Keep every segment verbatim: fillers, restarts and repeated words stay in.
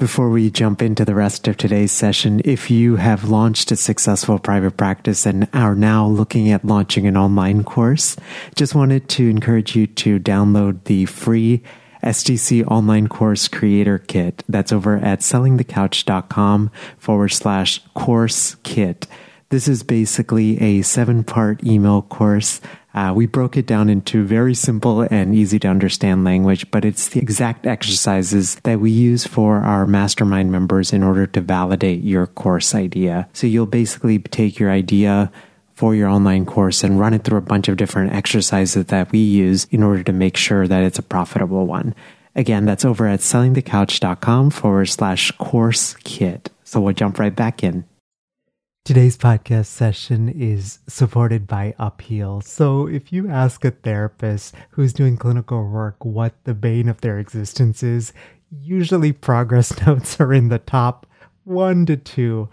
Before we jump into the rest of today's session, if you have launched a successful private practice and are now looking at launching an online course, just wanted to encourage you to download the free S T C Online Course Creator Kit. That's over at sellingthecouch.com forward slash course kit. This is basically a seven-part email course. Uh, we broke it down into very simple and easy to understand language, but it's the exact exercises that we use for our mastermind members in order to validate your course idea. So you'll basically take your idea for your online course and run it through a bunch of different exercises that we use in order to make sure that it's a profitable one. Again, that's over at sellingthecouch.com forward slash course kit. So we'll jump right back in. Today's podcast session is supported by Upheal. So if you ask a therapist who's doing clinical work what the bane of their existence is, usually progress notes are in the top one to two.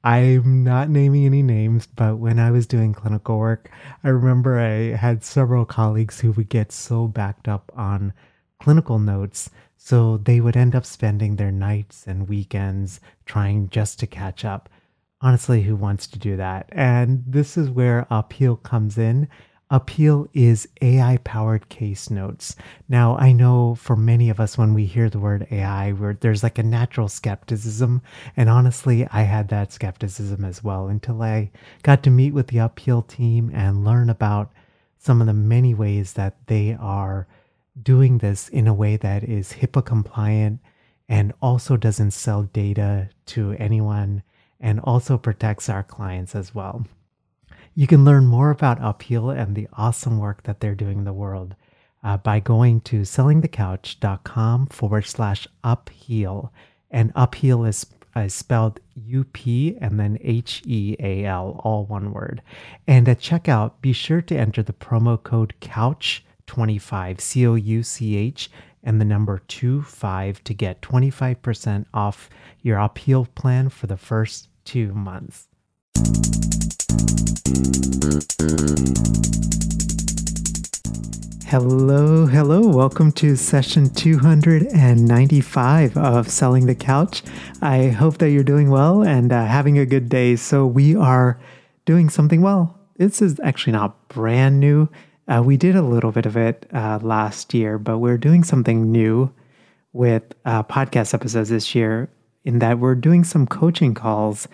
I'm not naming any names, but when I was doing clinical work, I remember I had several colleagues who would get so backed up on clinical notes, so they would end up spending their nights and weekends trying just to catch up. Honestly, who wants to do that? And this is where Upheal comes in. Upheal is A I-powered case notes. Now, I know for many of us, when we hear the word A I, we're, there's like a natural skepticism. And honestly, I had that skepticism as well until I got to meet with the Upheal team and learn about some of the many ways that they are doing this in a way that is HIPAA compliant and also doesn't sell data to anyone, and also protects our clients as well. You can learn more about Upheal and the awesome work that they're doing in the world uh, by going to sellingthecouch.com forward slash Upheal. And Upheal is, is spelled U P and then H E A L, all one word. And at checkout, be sure to enter the promo code couch twenty-five, C O U C H, and the number two five to get twenty-five percent off your Upheal plan for the first two months. Hello, hello. Welcome to session two hundred ninety-five of Selling the Couch. I hope that you're doing well and uh, having a good day. So we are doing something well. This is actually not brand new. Uh, we did a little bit of it uh, last year, but we're doing something new with uh, podcast episodes this year in that we're doing some coaching calls.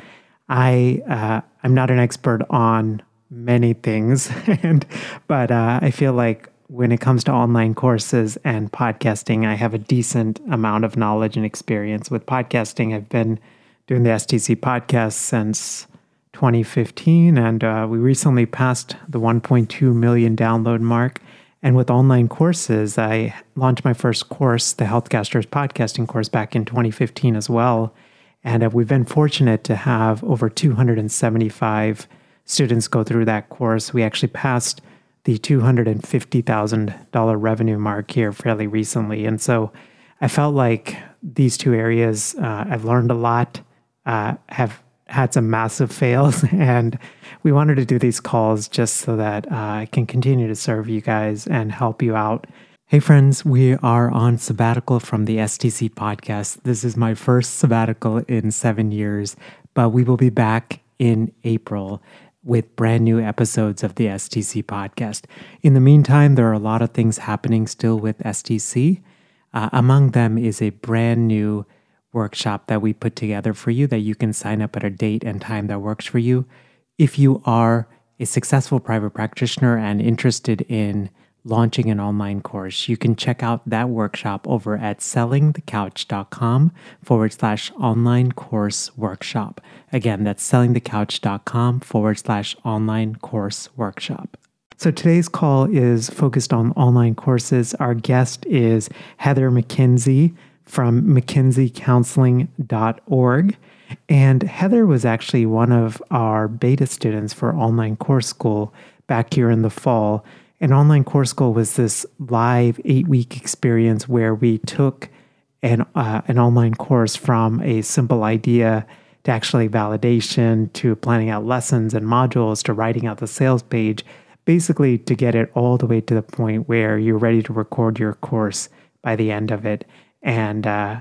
I, uh, I'm not an expert on many things, and but uh, I feel like when it comes to online courses and podcasting, I have a decent amount of knowledge and experience with podcasting. I've been doing the S T C podcast since twenty fifteen, and uh, we recently passed the one point two million download mark. And with online courses, I launched my first course, the Healthcasters Podcasting course, back in twenty fifteen as well. And uh, we've been fortunate to have over two hundred seventy-five students go through that course. We actually passed the two hundred fifty thousand dollars revenue mark here fairly recently. And so I felt like these two areas, uh, I've learned a lot, uh, have had some massive fails, and we wanted to do these calls just so that uh, I can continue to serve you guys and help you out. Hey friends, we are on sabbatical from the S T C podcast. This is my first sabbatical in seven years, but we will be back in April with brand new episodes of the S T C podcast. In the meantime, there are a lot of things happening still with S T C. Uh, among them is a brand new workshop that we put together for you that you can sign up at a date and time that works for you. If you are a successful private practitioner and interested in launching an online course, you can check out that workshop over at sellingthecouch.com forward slash online course workshop. Again, that's sellingthecouch.com forward slash online course workshop. So today's call is focused on online courses. Our guest is Heather McKenzie from mckenzie counseling dot org. And Heather was actually one of our beta students for Online Course School back here in the fall. And Online Course School was this live eight-week experience where we took an, uh, an online course from a simple idea to actually validation, to planning out lessons and modules, to writing out the sales page, basically to get it all the way to the point where you're ready to record your course by the end of it. And uh,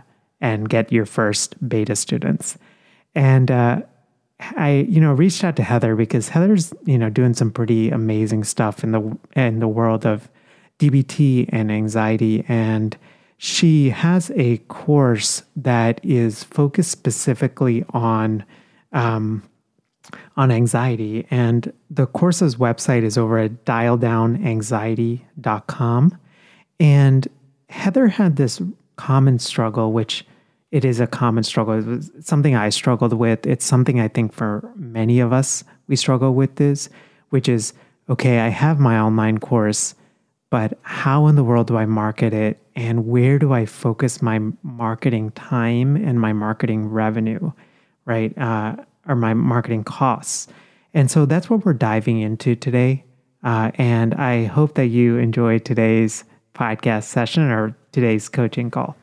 and get your first beta students. And uh, I, you know, reached out to Heather because Heather's, you know, doing some pretty amazing stuff in the in the world of D B T and anxiety. And she has a course that is focused specifically on um, on anxiety. And the course's website is over at dial down anxiety dot com. And Heather had this common struggle, which it is a common struggle. It was something I struggled with. It's something I think for many of us we struggle with this, which is, okay, I have my online course, but how in the world do I market it? And where do I focus my marketing time and my marketing revenue, right? Uh, or my marketing costs. And so that's what we're diving into today. Uh, and I hope that you enjoy today's podcast session or today's coaching call.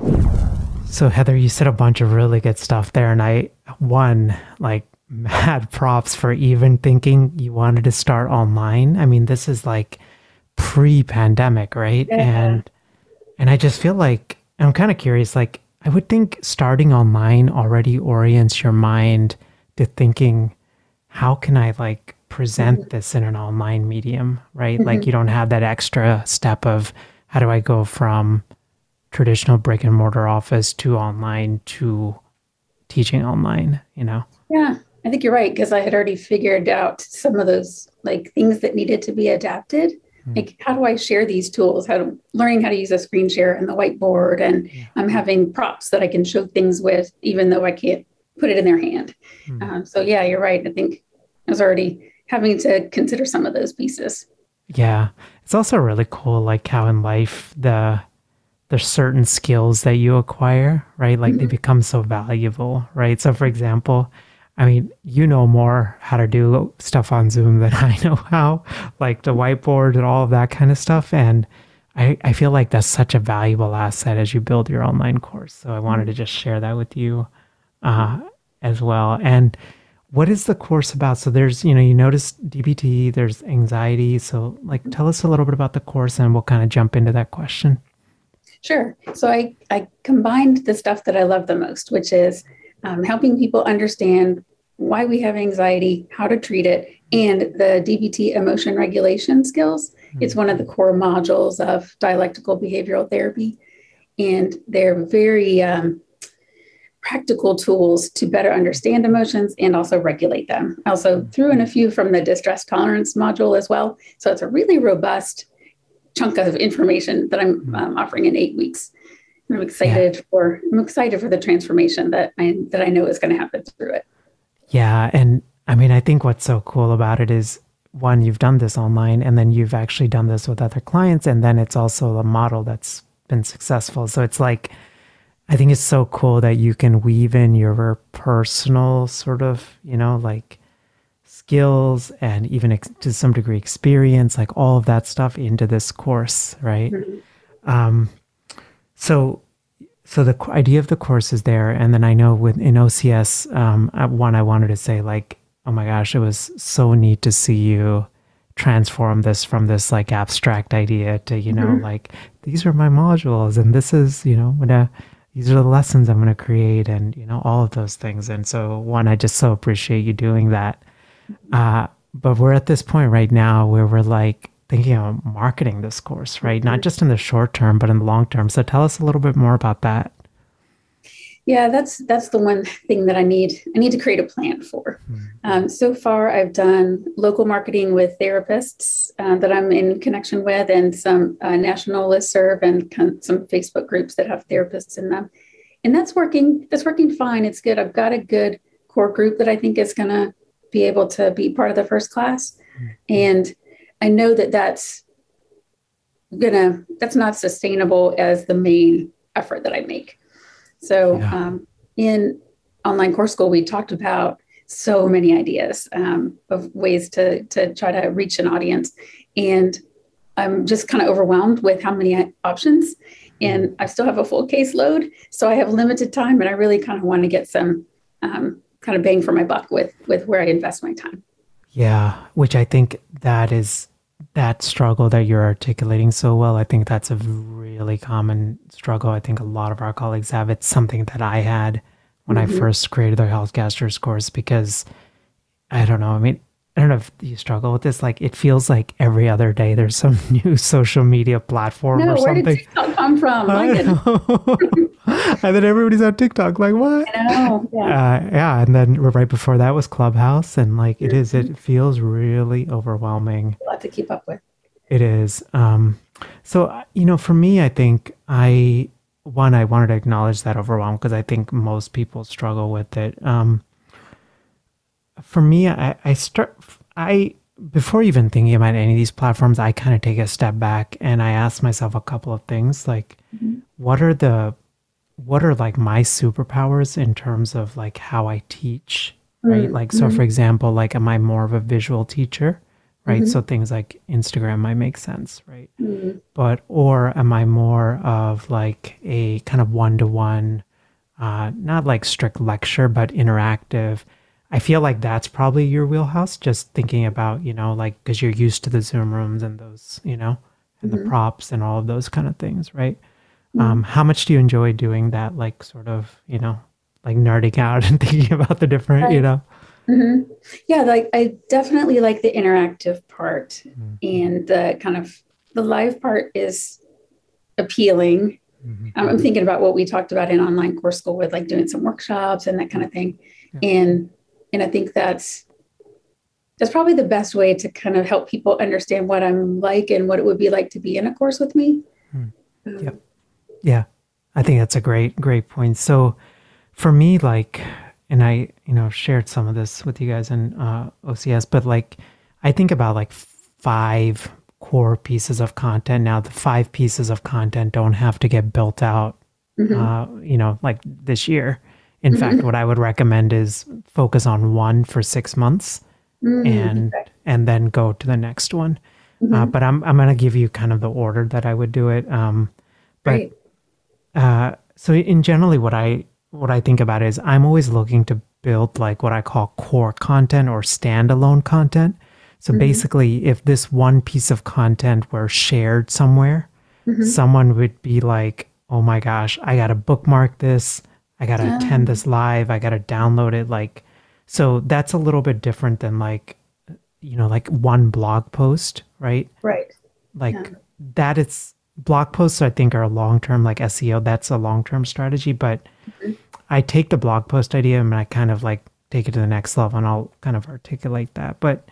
So Heather, you said a bunch of really good stuff there. And I, one, like mad props for even thinking you wanted to start online. I mean, this is like pre-pandemic, right? Yeah. And, and I just feel like, I'm kind of curious, like I would think starting online already orients your mind to thinking, how can I like present mm-hmm. this in an online medium, right? Mm-hmm. Like you don't have that extra step of how do I go from traditional brick and mortar office to online to teaching online, you know? Yeah, I think you're right. Because I had already figured out some of those like things that needed to be adapted. Mm-hmm. Like, how do I share these tools? How to learning how to use a screen share and the whiteboard. And yeah. I'm having props that I can show things with, even though I can't put it in their hand. Mm-hmm. Um, so yeah, you're right. I think I was already having to consider some of those pieces. Yeah. It's also really cool, like how in life, the there's certain skills that you acquire, right? Like mm-hmm. they become so valuable, right? So for example, I mean, you know more how to do stuff on Zoom than I know how, like the whiteboard and all of that kind of stuff. And I, I feel like that's such a valuable asset as you build your online course. So I wanted to just share that with you uh, as well. And what is the course about? So there's, you know, you notice D B T, there's anxiety. So like, tell us a little bit about the course and we'll kind of jump into that question. Sure. So I, I combined the stuff that I love the most, which is um, helping people understand why we have anxiety, how to treat it, and the D B T emotion regulation skills. Mm-hmm. It's one of the core modules of dialectical behavioral therapy. And they're very um, practical tools to better understand emotions and also regulate them. I also threw in a few from the distress tolerance module as well. So it's a really robust chunk of information that I'm um, offering in eight weeks. I'm excited yeah. for I'm excited for the transformation that I that I know is going to happen through it. Yeah, and I mean, I think what's so cool about it is, one, you've done this online, and then you've actually done this with other clients, and then it's also a model that's been successful. So it's like, I think it's so cool that you can weave in your personal sort of, you know, like skills and even ex- to some degree experience, like all of that stuff into this course, right? Mm-hmm. Um, so, so the idea of the course is there, and then I know with in O C S, um, one I wanted to say like, oh my gosh, it was so neat to see you transform this from this like abstract idea to, you know, mm-hmm. like these are my modules, and this is, you know, I'm gonna. These are the lessons I'm going to create, and, you know, all of those things. And so one, I just so appreciate you doing that. Uh, but we're at this point right now where we're like thinking of marketing this course, right? Not just in the short term, but in the long term. So tell us a little bit more about that. Yeah, that's that's the one thing that I need. I need to create a plan for. Mm-hmm. Um, so far, I've done local marketing with therapists uh, that I'm in connection with, and some uh, national listserv and con- some Facebook groups that have therapists in them, and that's working. That's working fine. It's good. I've got a good core group that I think is going to be able to be part of the first class, mm-hmm. and I know that that's gonna that's not sustainable as the main effort that I make. So yeah. um, in online course school, we talked about so many ideas um, of ways to, to try to reach an audience. And I'm just kind of overwhelmed with how many options. And I still have a full caseload. So I have limited time, and I really kind of want to get some um, kind of bang for my buck with, with where I invest my time. Yeah, which I think that is that struggle that you're articulating so well, I think that's a really common struggle. I think a lot of our colleagues have. It's something that I had when I Mm-hmm. first created the Healthcasters course because I don't know. I mean, I don't know if you struggle with this. Like, it feels like every other day there's some new social media platform or No, where did something. TikTok come from? My I goodness. know. And then everybody's on TikTok. Like, what? I know. Yeah. Uh, yeah. And then right before that was Clubhouse. And like, it is, Mhm. it feels really overwhelming. A lot to keep up with. It is. Um, so, uh, you know, for me, I think I, one, I wanted to acknowledge that overwhelm because I think most people struggle with it. Um, for me, I, I start, I, before even thinking about any of these platforms, I kind of take a step back and I ask myself a couple of things like, Mhm. what are the, what are like my superpowers in terms of like how I teach, right? Like, so for Mm-hmm. example, like, am I more of a visual teacher, right? Mm-hmm. So things like Instagram might make sense, right? Mm-hmm. But, or am I more of like a kind of one-to-one, uh, not like strict lecture, but interactive? I feel like that's probably your wheelhouse, just thinking about, you know, like, because you're used to the Zoom rooms and those, you know, and the Mm-hmm. props and all of those kind of things, right? Mm-hmm. Um, how much do you enjoy doing that, like, sort of, you know, like nerding out and thinking about the different, you Right. know? Mm-hmm. Yeah, like I definitely like the interactive part, Mm-hmm. and the kind of the live part is appealing. Mm-hmm. Um, I'm thinking about what we talked about in online course school with like doing some workshops and that kind of thing. Yeah. And and I think that's that's probably the best way to kind of help people understand what I'm like and what it would be like to be in a course with me. Mm. Um, Yep. Yeah. I think that's a great, great point. So for me, like, and I, you know, shared some of this with you guys in uh, O C S, but like, I think about like five core pieces of content. Now, the five pieces of content don't have to get built out, mhm, uh, you know, like this year. In fact, mhm, what I would recommend is focus on one for six months mm, and okay, and then go to the next one. Uh, mhm, but I'm I'm gonna give you kind of the order that I would do it. Um, but great. uh, so in generally, what I what I think about is I'm always looking to build like what I call core content or standalone content. So Mhm, basically, if this one piece of content were shared somewhere, mhm. someone would be like, "Oh my gosh, I gotta bookmark this. I gotta attend Um, this live. I gotta download it." Like, so that's a little bit different than like you know like one blog post, right? right. Yeah. Like that it's blog posts I think are a long term like S E O, that's a long term strategy, but Mhm, I take the blog post idea and I kind of like take it to the next level and I'll kind of articulate that. But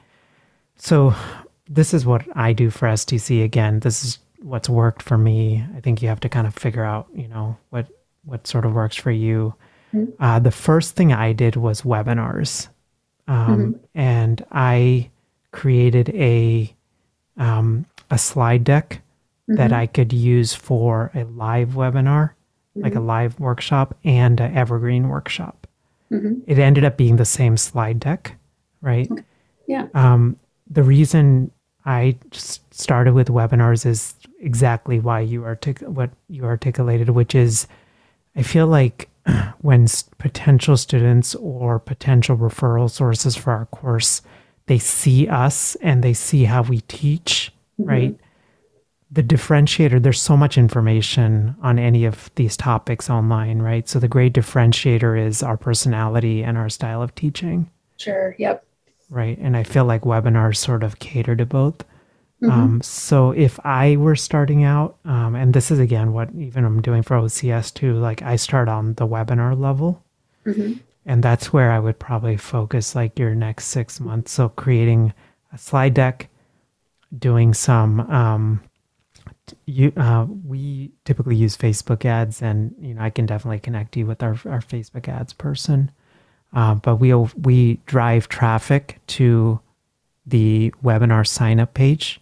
so this is what I do for S T C. Again, this is what's worked for me. I think you have to kind of figure out, you know, what what sort of works for you. mhm, Uh, the first thing I did was webinars. Um, mhm, and I created a um, a slide deck that mhm, I could use for a live webinar, like a mhm, live workshop and an evergreen workshop. mhm. It ended up being the same slide deck, right? Okay. Yeah. Um, the reason I s- started with webinars is exactly why you artic- what you articulated, which is I feel like when s- potential students or potential referral sources for our course, they see us and they see how we teach, right? Mhm. The differentiator, there's so much information on any of these topics online, right? So the great differentiator is our personality and our style of teaching, Sure. Yep. right? And I feel like webinars sort of cater to both. Mhm, Um, so if I were starting out, um, and this is again what even I'm doing for O C S too, like I start on the webinar level, mhm, and that's where I would probably focus like your next six months. So creating a slide deck, doing some, um, you, uh, we typically use Facebook ads, and you know I can definitely connect you with our our Facebook ads person. Uh, but we we drive traffic to the webinar sign up page,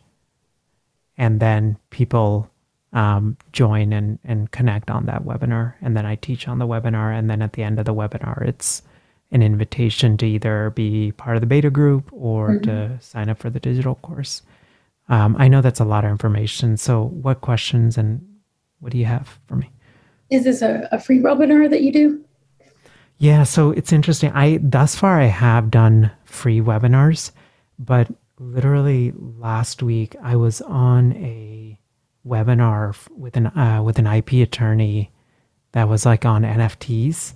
and then people um, join and, and connect on that webinar. And then I teach on the webinar. And then at the end of the webinar, it's an invitation to either be part of the beta group or mhm. to sign up for the digital course. Um, I know that's a lot of information. So what questions and what do you have for me? Is this a, a free webinar that you do? Yeah, so it's interesting. I thus far I have done free webinars, but literally last week, I was on a webinar with an uh, with an I P attorney that was like on N F Ts,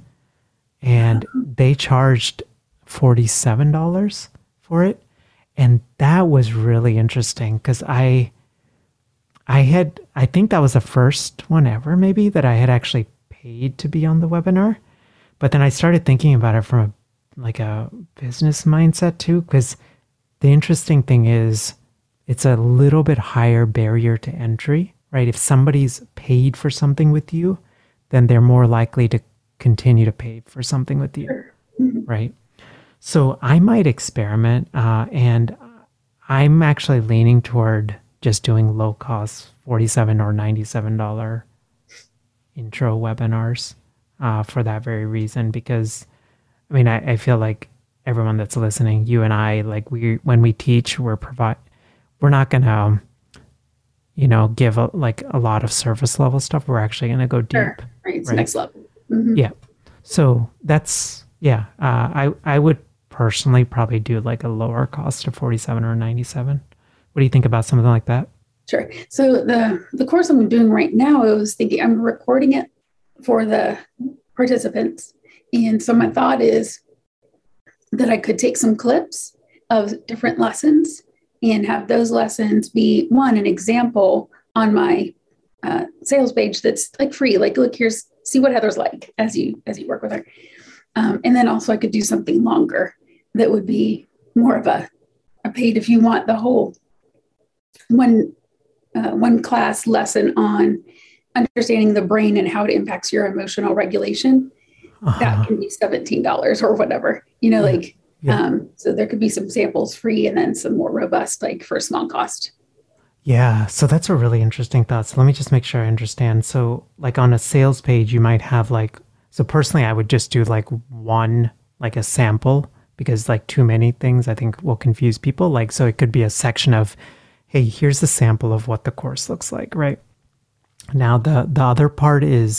and they charged forty-seven dollars for it. And that was really interesting because I, I had, I think that was the first one ever maybe that I had actually paid to be on the webinar. But then I started thinking about it from a, like a business mindset too, because the interesting thing is it's a little bit higher barrier to entry, right? If somebody's paid for something with you, then they're more likely to continue to pay for something with you, right? So I might experiment, uh, and I'm actually leaning toward just doing low cost forty-seven dollars or ninety-seven dollars intro webinars uh, for that very reason. Because, I mean, I, I feel like everyone that's listening, you and I, like we, when we teach, we're provide, we're not going to, you know, give a, like a lot of surface level stuff. We're actually going to go deep. Sure. Right. It's right? next level. Mm-hmm. Yeah. So that's, yeah, uh, I, I would personally probably do like a lower cost of forty-seven or ninety-seven. What do you think about something like that? Sure. So the, the course I'm doing right now, I was thinking I'm recording it for the participants. And so my thought is that I could take some clips of different lessons and have those lessons be, one, an example on my uh, sales page that's like free. Like, look, here's, see what Heather's like as you as you work with her. Um, and then also I could do something longer that would be more of a, a paid, if you want the whole one, uh, one class lesson on understanding the brain and how it impacts your emotional regulation. Uh-huh. That can be seventeen dollars or whatever, you know, yeah. like, yeah. um, so there could be some samples free and then some more robust, like for a small cost. Yeah. So that's a really interesting thought. So let me just make sure I understand. So like on a sales page, you might have like, so personally, I would just do like one, like a sample, because like too many things I think will confuse people. Like, so it could be a section of, hey, here's the sample of what the course looks like, right? Now, the, the other part is,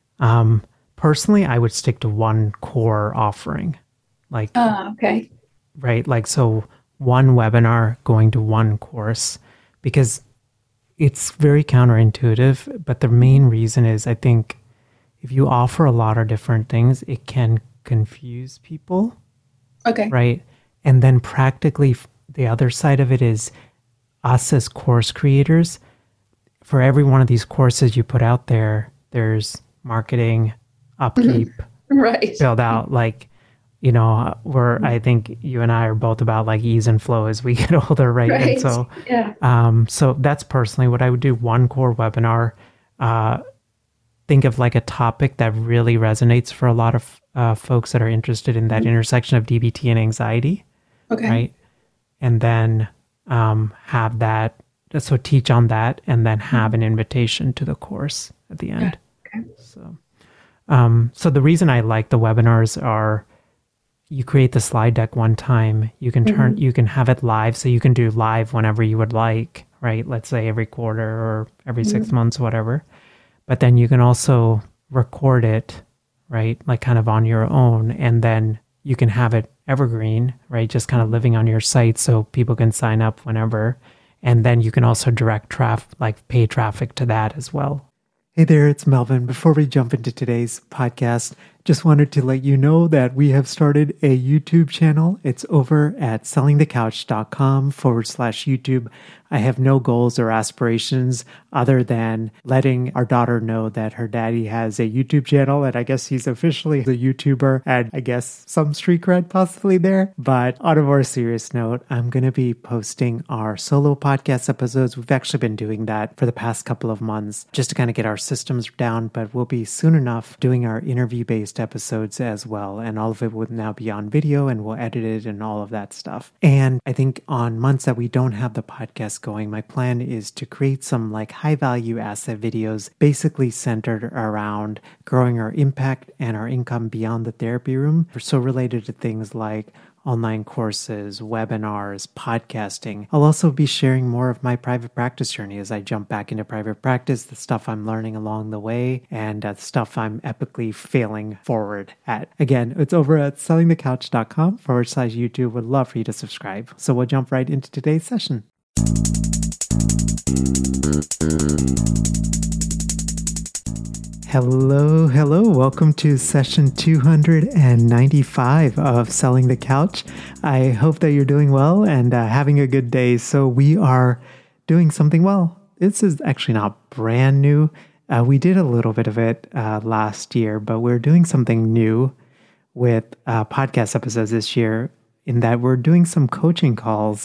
um, personally, I would stick to one core offering. Like, oh, okay. Right. Like, so one webinar going to one course, because it's very counterintuitive. But the main reason is I think if you offer a lot of different things, it can confuse people. Okay. Right. And then practically the other side of it is us as course creators. For every one of these courses you put out there, there's marketing, upkeep, right, build out. Like, you know, we're, I think you and I are both about like ease and flow as we get older, right? right. And so, yeah. um, so that's personally what I would do. One core webinar, uh, think of like a topic that really resonates for a lot of uh, folks that are interested in that mm-hmm. intersection of D B T and anxiety. Okay. Right. And then um, have that, so teach on that and then have mm-hmm. an invitation to the course at the end. Yeah. Okay. So, um, so the reason I like the webinars are you create the slide deck one time, you can turn, mm-hmm. you can have it live. So you can do live whenever you would like, right? Let's say every quarter or every mm-hmm. six months, whatever. But then you can also record it, right? Like kind of on your own. And then you can have it evergreen, right? Just kind of living on your site so people can sign up whenever. And then you can also direct traffic, like pay traffic to that as well. Hey there, it's Melvin. Before we jump into today's podcast, just wanted to let you know that we have started a YouTube channel. It's over at sellingthecouch.com forward slash YouTube. I have no goals or aspirations other than letting our daughter know that her daddy has a YouTube channel, and I guess he's officially a YouTuber, and I guess some street cred possibly there. But on a more serious note, I'm going to be posting our solo podcast episodes. We've actually been doing that for the past couple of months just to kind of get our systems down, but we'll be soon enough doing our interview-based episodes as well, and all of it will now be on video, and we'll edit it and all of that stuff. And I think on months that we don't have the podcast going, my plan is to create some like high value asset videos basically centered around growing our impact and our income beyond the therapy room. So related to things like online courses, webinars, podcasting. I'll also be sharing more of my private practice journey as I jump back into private practice, the stuff I'm learning along the way, and uh, the stuff I'm epically failing forward at. Again, it's over at sellingthecouch.com forward slash YouTube. Would love for you to subscribe. So we'll jump right into today's session. Hello, hello. Welcome to session two hundred ninety-five of Selling the Couch. I hope that you're doing well and uh, having a good day. So we are doing something well. This is actually not brand new. Uh, we did a little bit of it uh, last year, but we're doing something new with uh, podcast episodes this year in that we're doing some coaching calls.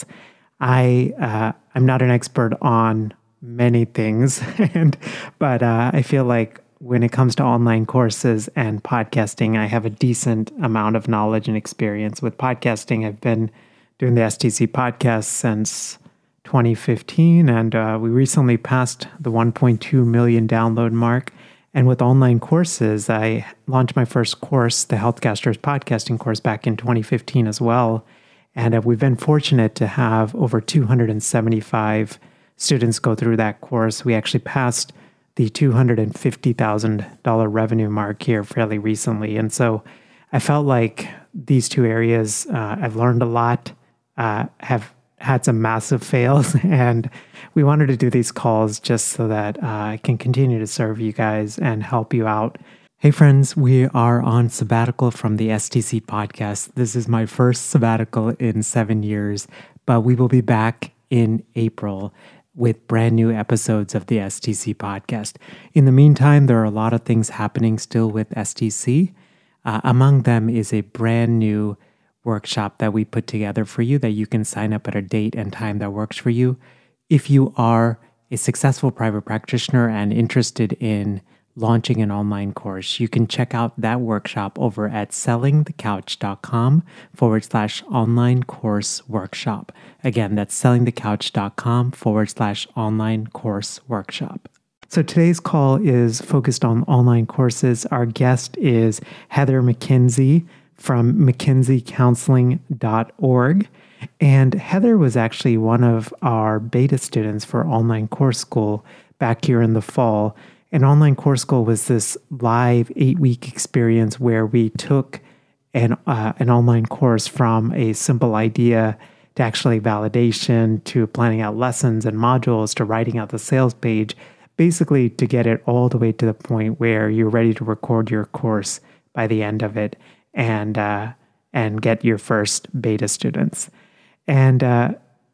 I, uh, I'm not an expert on many things, and but uh, I feel like when it comes to online courses and podcasting, I have a decent amount of knowledge and experience with podcasting. I've been doing the S T C podcast since twenty fifteen, and uh, we recently passed the one point two million download mark. And with online courses, I launched my first course, the Healthcasters podcasting course, back in twenty fifteen as well. And uh, we've been fortunate to have over two hundred seventy-five students go through that course. We actually passed the two hundred fifty thousand dollars revenue mark here fairly recently. And so I felt like these two areas, uh, I've learned a lot, uh, have had some massive fails, and we wanted to do these calls just so that uh, I can continue to serve you guys and help you out. Hey friends, we are on sabbatical from the S T C podcast. This is my first sabbatical in seven years, but we will be back in April with brand new episodes of the S T C podcast. In the meantime, there are a lot of things happening still with S T C. Uh, among them is a brand new workshop that we put together for you that you can sign up at a date and time that works for you. If you are a successful private practitioner and interested in launching an online course, you can check out that workshop over at sellingthecouch.com forward slash online course workshop. Again, that's sellingthecouch.com forward slash online course workshop. So today's call is focused on online courses. Our guest is Heather McKenzie from mckenzie counseling dot org. And Heather was actually one of our beta students for Online Course School back here in the fall. An Online Course School was this live eight-week experience where we took an uh, an online course from a simple idea to actually validation, to planning out lessons and modules, to writing out the sales page, basically to get it all the way to the point where you're ready to record your course by the end of it and uh, and get your first beta students. And uh,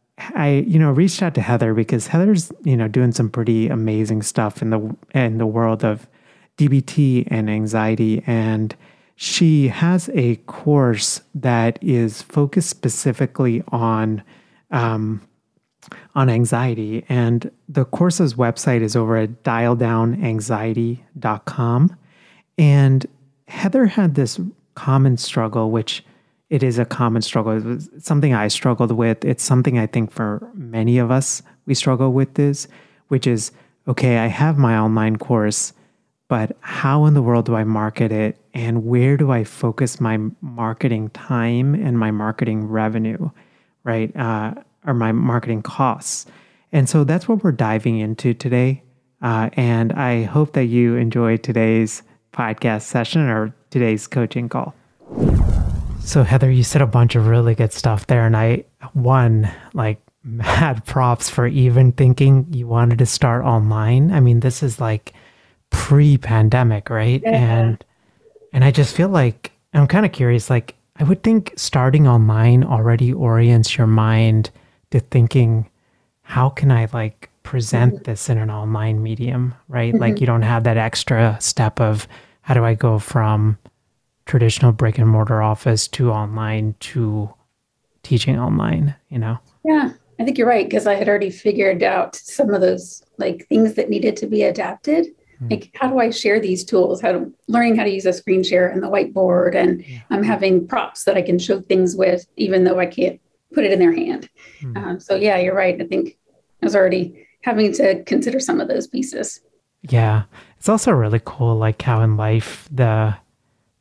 I, you know, reached out to Heather because Heather's, you know, doing some pretty amazing stuff in the in the world of D B T and anxiety, and she has a course that is focused specifically on um, on anxiety. And the course's website is over at dial down anxiety dot com. And Heather had this common struggle, which it is a common struggle. It was something I struggled with. It's something I think for many of us, we struggle with this, which is, okay, I have my online course, but how in the world do I market it? And where do I focus my marketing time and my marketing revenue, right? Uh, or my marketing costs. And so that's what we're diving into today. Uh, and I hope that you enjoyed today's podcast session or today's coaching call. So Heather, you said a bunch of really good stuff there. And I, one, like mad props for even thinking you wanted to start online. I mean, this is like pre-pandemic, right? Yeah. And, and I just feel like, I'm kind of curious, like I would think starting online already orients your mind to thinking, how can I like present mm-hmm. this in an online medium, right? Mm-hmm. Like you don't have that extra step of how do I go from traditional brick and mortar office to online to teaching online, you know? Yeah, I think you're right. Because I had already figured out some of those like things that needed to be adapted. Mm-hmm. Like, how do I share these tools? How to learning how to use a screen share and the whiteboard. And yeah. I'm having props that I can show things with, even though I can't put it in their hand. Mm-hmm. Um, so yeah, you're right. I think I was already having to consider some of those pieces. Yeah. It's also really cool, like how in life, the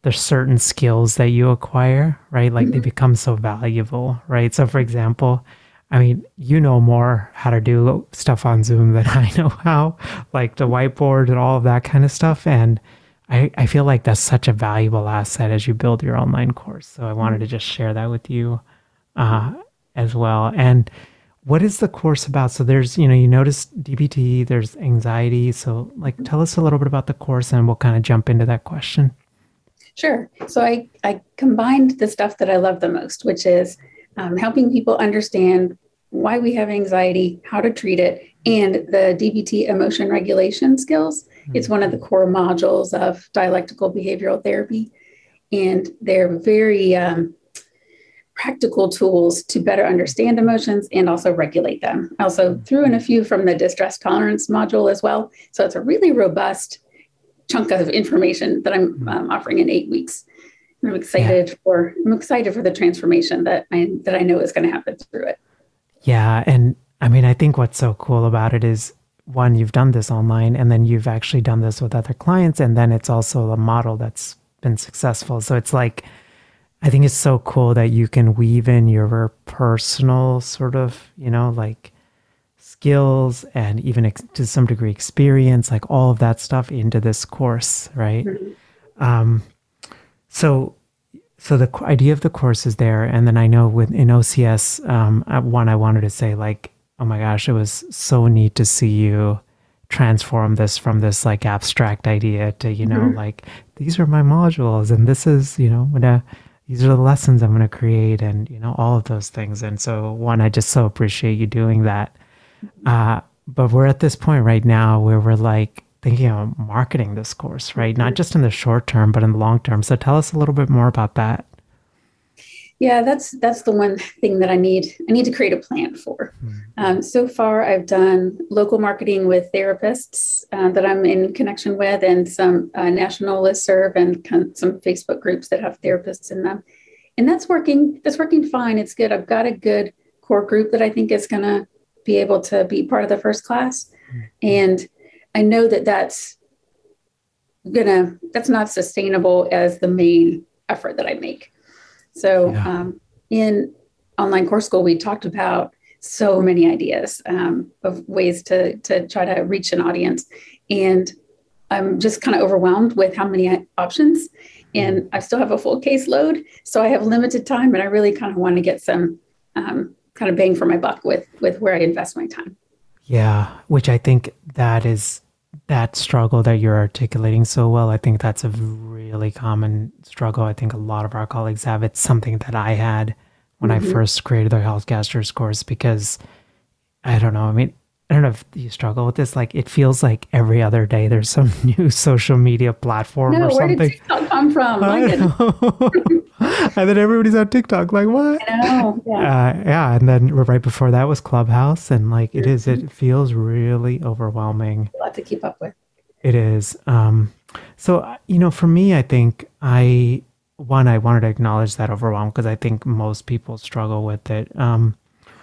there's certain skills that you acquire, right? Like they Mhm. become so valuable, right? So for example, I mean, you know more how to do stuff on Zoom than I know how, like the whiteboard and all of that kind of stuff. And I, I feel like that's such a valuable asset as you build your online course. So I wanted to just share that with you uh, as well. And what is the course about? So there's, you know, you notice D B T, there's anxiety. So like, tell us a little bit about the course and we'll kind of jump into that question. Sure. So I, I combined the stuff that I love the most, which is um, helping people understand why we have anxiety, how to treat it, and the D B T emotion regulation skills. It's one of the core modules of dialectical behavioral therapy. And they're very um, practical tools to better understand emotions and also regulate them. I also threw in a few from the distress tolerance module as well. So it's a really robust chunk of information that I'm um, offering in eight weeks. I'm excited yeah. for I'm excited for the transformation that I that I know is going to happen through it. Yeah, and I mean, I think what's so cool about it is one, you've done this online, and then you've actually done this with other clients, and then it's also a model that's been successful. So it's like, I think it's so cool that you can weave in your personal sort of, you know, like skills and even ex- to some degree experience, like all of that stuff into this course, right? Mm-hmm. Um, so, so the idea of the course is there, and then I know with in O C S, um, one I wanted to say like, oh my gosh, it was so neat to see you transform this from this like abstract idea to, you know, mm-hmm. like these are my modules, and this is, you know, when a these are the lessons I'm going to create, and, you know, all of those things. And so one, I just so appreciate you doing that. Uh, but we're at this point right now where we're like thinking of marketing this course, right? Not just in the short term, but in the long term. So tell us a little bit more about that. Yeah, that's that's the one thing that I need. I need to create a plan for. Mm-hmm. Um, so far, I've done local marketing with therapists uh, that I'm in connection with, and some uh, national listserv and some Facebook groups that have therapists in them, and that's working. That's working fine. It's good. I've got a good core group that I think is going to be able to be part of the first class, mm-hmm. and I know that that's gonna that's not sustainable as the main effort that I make. So yeah. um, in online course school, we talked about so many ideas um, of ways to, to try to reach an audience. And I'm just kind of overwhelmed with how many options. And I still have a full caseload. So I have limited time, and I really kind of want to get some um, kind of bang for my buck with, with where I invest my time. Yeah, which I think that is that struggle that you're articulating so well. I think that's a really common struggle. I think a lot of our colleagues have. It's something that I had when mm-hmm. I first created the Healthcasters course, because I don't know. I mean, I don't know if you struggle with this. Like, it feels like every other day there's some new social media platform no, or something. Where did TikTok come from? I know. And then everybody's on TikTok. Like, what? I know. Yeah. Uh, yeah. And then right before that was Clubhouse. And like, it is, it feels really overwhelming. A lot to keep up with. It is. Um, so, you know, for me, I think I, one, I wanted to acknowledge that overwhelm, because I think most people struggle with it. Um,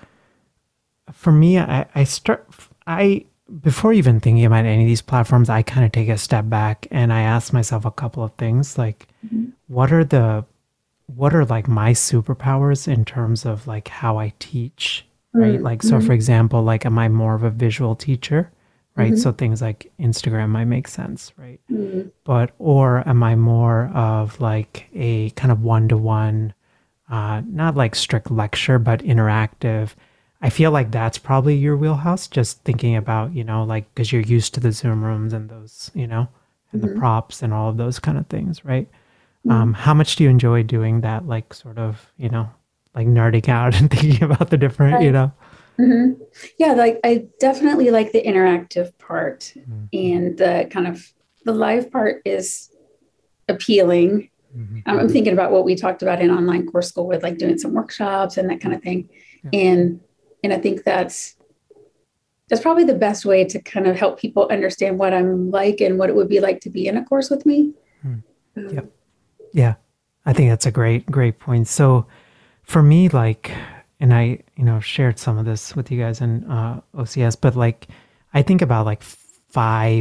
for me, I, I start, I, before even thinking about any of these platforms, I kind of take a step back and I ask myself a couple of things, like, mm-hmm. what are the, what are like my superpowers in terms of like how I teach, right? Mm-hmm. Like, so for example, like, am I more of a visual teacher, right? Mm-hmm. So things like Instagram might make sense, right? Mm-hmm. But, or am I more of like a kind of one-to-one, uh, not like strict lecture, but interactive? I feel like that's probably your wheelhouse, just thinking about, you know, like, because you're used to the Zoom rooms and those, you know, and mm-hmm. the props and all of those kind of things, right? Mm-hmm. Um, how much do you enjoy doing that, like, sort of, you know, like nerding out and thinking about the different, right. you know? Mm-hmm. Yeah, like I definitely like the interactive part, mm-hmm. and the kind of the live part is appealing. Mm-hmm. Um, I'm thinking about what we talked about in online course school with like doing some workshops and that kind of thing. Yeah. And And I think that's that's probably the best way to kind of help people understand what I'm like and what it would be like to be in a course with me. Mm. Um, yep. Yeah, I think that's a great, great point. So for me, like, and I, you know, shared some of this with you guys in uh, O C S, but like, I think about like five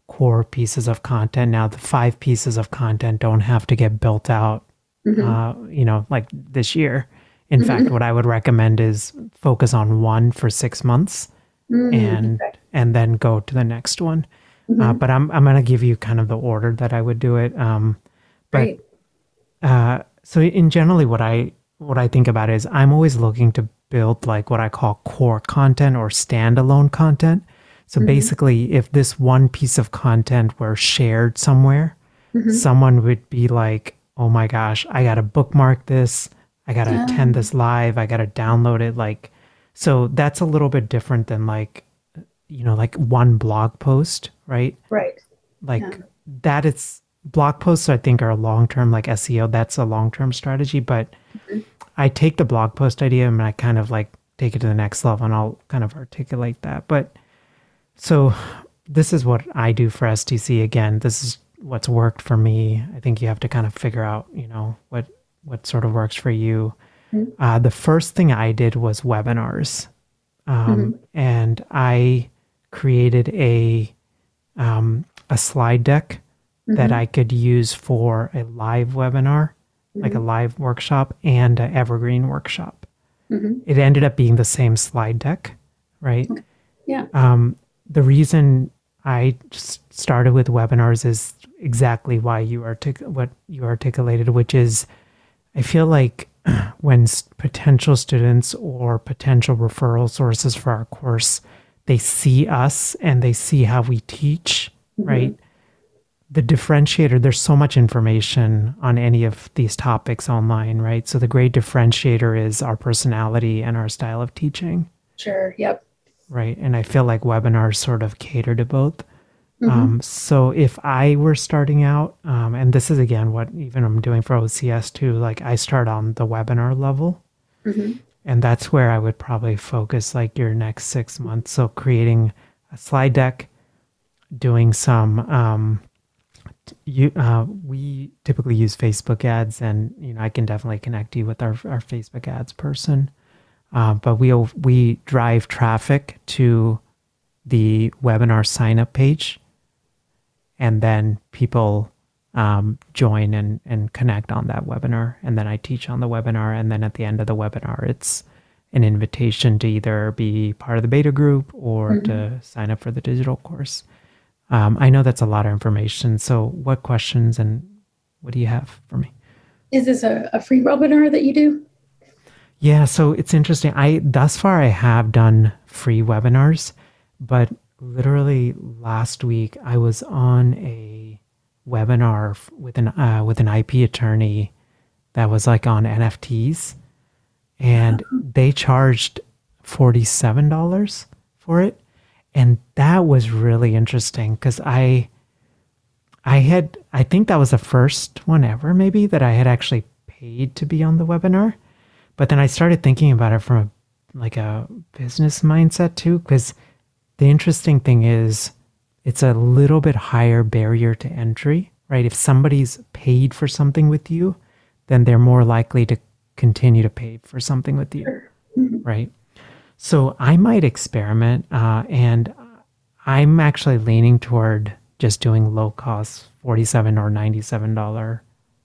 core pieces of content. Now, the five pieces of content don't have to get built out, mm-hmm. uh, you know, like this year. In mm-hmm. fact, what I would recommend is focus on one for six months mm-hmm. and okay. and then go to the next one. Mm-hmm. Uh, but I'm I'm going to give you kind of the order that I would do it. Um, but Right. uh, so in generally, what I what I think about is I'm always looking to build like what I call core content or standalone content. So mm-hmm. basically, if this one piece of content were shared somewhere, mm-hmm. someone would be like, "Oh my gosh, I got to bookmark this. I got to yeah. attend this live. I got to download it." Like, so that's a little bit different than like, you know, like one blog post, right? Right. Like yeah. that it's blog posts, I think, are long-term, like S E O, that's a long-term strategy. But mm-hmm. I take the blog post idea and I kind of like take it to the next level and I'll kind of articulate that. But so this is what I do for S T C. Again, this is what's worked for me. I think you have to kind of figure out, you know, what what sort of works for you. Mm-hmm. Uh, the first thing I did was webinars. Um, mm-hmm. And I created a um, a slide deck mm-hmm. that I could use for a live webinar, mm-hmm. like a live workshop and an evergreen workshop. Mm-hmm. It ended up being the same slide deck, right? Okay. Yeah. Um, the reason I just started with webinars is exactly why you artic- what you articulated, which is I feel like when s- potential students or potential referral sources for our course, they see us and they see how we teach, mm-hmm. right? The differentiator, there's so much information on any of these topics online, right? So the great differentiator is our personality and our style of teaching. Sure. Yep. Right. And I feel like webinars sort of cater to both. Mm-hmm. Um, so if I were starting out, um, and this is again what even I'm doing for O C S too, like I start on the webinar level, mm-hmm. and that's where I would probably focus like your next six months. So creating a slide deck, doing some, um, you, uh, we typically use Facebook ads, and you know I can definitely connect you with our our Facebook ads person, uh, but we we drive traffic to the webinar sign up page. And then people um, join and, and connect on that webinar. And then I teach on the webinar. And then at the end of the webinar, it's an invitation to either be part of the beta group or mm-hmm. to sign up for the digital course. Um, I know that's a lot of information. So what questions and what do you have for me? Is this a, a free webinar that you do? Yeah, so it's interesting. I thus far I have done free webinars, but literally last week, I was on a webinar with an uh, with an I P attorney that was like on N F Ts, and they charged forty-seven dollars for it, and that was really interesting because I I had I think that was the first one ever maybe that I had actually paid to be on the webinar, but then I started thinking about it from a, like a business mindset too, because the interesting thing is it's a little bit higher barrier to entry, right? If somebody's paid for something with you, then they're more likely to continue to pay for something with you, mm-hmm. right? So I might experiment, uh, and I'm actually leaning toward just doing low cost forty-seven dollars or ninety-seven dollars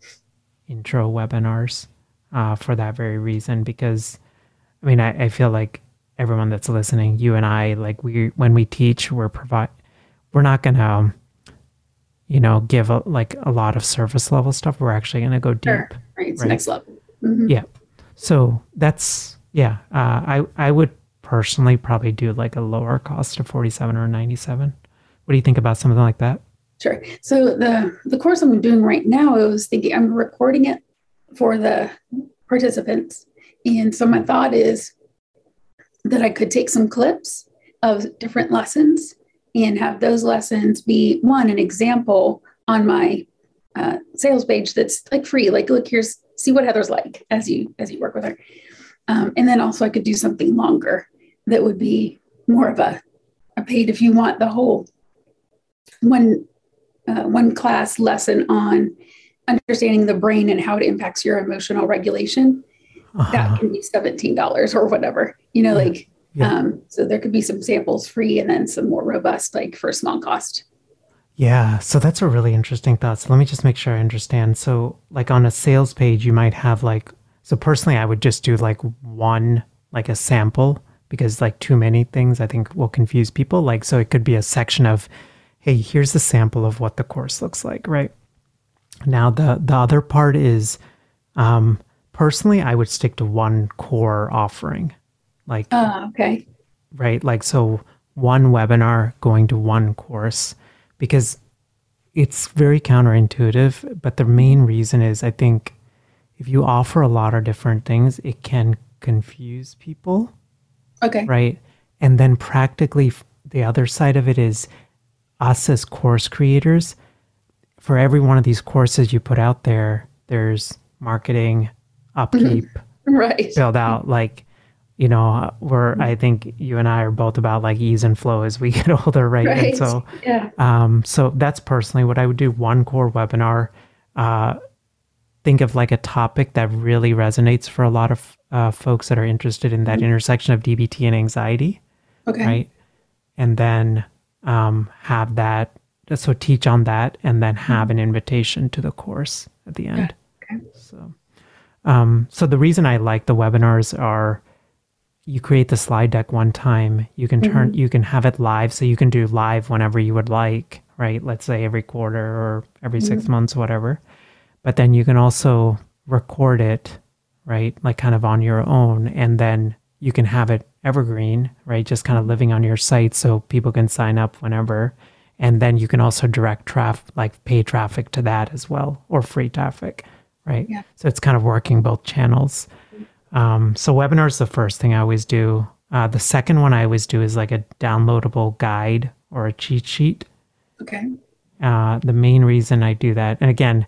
intro webinars uh, for that very reason, because I mean, I, I feel like everyone that's listening, you and I, like we, when we teach, we're provide, we're not going to, um, you know, give a, like a lot of surface level stuff. We're actually going to go deep. Sure. Right. It's right? next level. Mm-hmm. Yeah. So that's, yeah. Uh, I, I would personally probably do like a lower cost of forty-seven or ninety-seven. What do you think about something like that? Sure. So the, the course I'm doing right now, I was thinking I'm recording it for the participants. And so my thought is that I could take some clips of different lessons and have those lessons be, one, an example on my uh, sales page that's like free. Like, look, here's, see what Heather's like as you as you work with her. Um, and then also I could do something longer that would be more of a, a paid, if you want the whole one, uh, one class lesson on understanding the brain and how it impacts your emotional regulation. Uh-huh. That can be seventeen dollars or whatever, you know, yeah. like, yeah. um, so there could be some samples free and then some more robust, like for a small cost. Yeah, so that's a really interesting thought. So let me just make sure I understand. So like on a sales page, you might have like, so personally, I would just do like one, like a sample, because like too many things I think will confuse people. Like, so it could be a section of, hey, here's the sample of what the course looks like, right? Now the the other part is, um, personally, I would stick to one core offering, like, Oh, okay. right? Like, so one webinar going to one course, because it's very counterintuitive. But the main reason is I think if you offer a lot of different things, it can confuse people, Okay. right? And then practically f- the other side of it is us as course creators. For every one of these courses you put out there, there's marketing, Mhm. upkeep, Right. build out. Like, you know, we're, I think you and I are both about like ease and flow as we get older, right? And Right. so, Yeah. um, so that's personally what I would do. One core webinar. Uh, think of like a topic that really resonates for a lot of uh, folks that are interested in that Mhm. intersection of D B T and anxiety, Okay. right? And then um, have that, so teach on that, and then have Mhm. an invitation to the course at the Okay. end. Okay. So, um, so the reason I like the webinars are you create the slide deck one time, you can turn, Hmm. you can have it live, so you can do live whenever you would like, right? Let's say every quarter or every six Hmm. months, whatever. But then you can also record it, right? Like kind of on your own, and then you can have it evergreen, right? Just kind of living on your site so people can sign up whenever. And then you can also direct traffic, like pay traffic to that as well, or free traffic, right? Yeah. So it's kind of working both channels. Um, so webinar is the first thing I always do. Uh, the second one I always do is like a downloadable guide or a cheat sheet. Okay. Uh, the main reason I do that, and again,